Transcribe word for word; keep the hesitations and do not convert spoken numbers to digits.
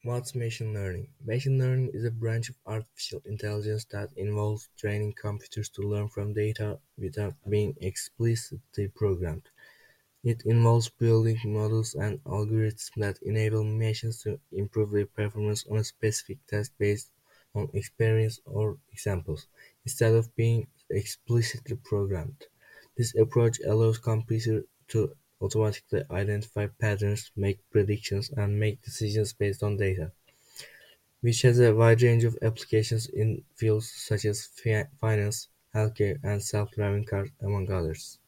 What's machine learning? Machine learning is a branch of artificial intelligence that involves training computers to learn from data without being explicitly programmed. It involves building models and algorithms that enable machines to improve their performance on a specific task based on experience or examples, instead of being explicitly programmed. This approach allows computers to automatically identify patterns, make predictions, and make decisions based on data, which has a wide range of applications in fields such as fi- finance, healthcare, and self-driving cars, among others.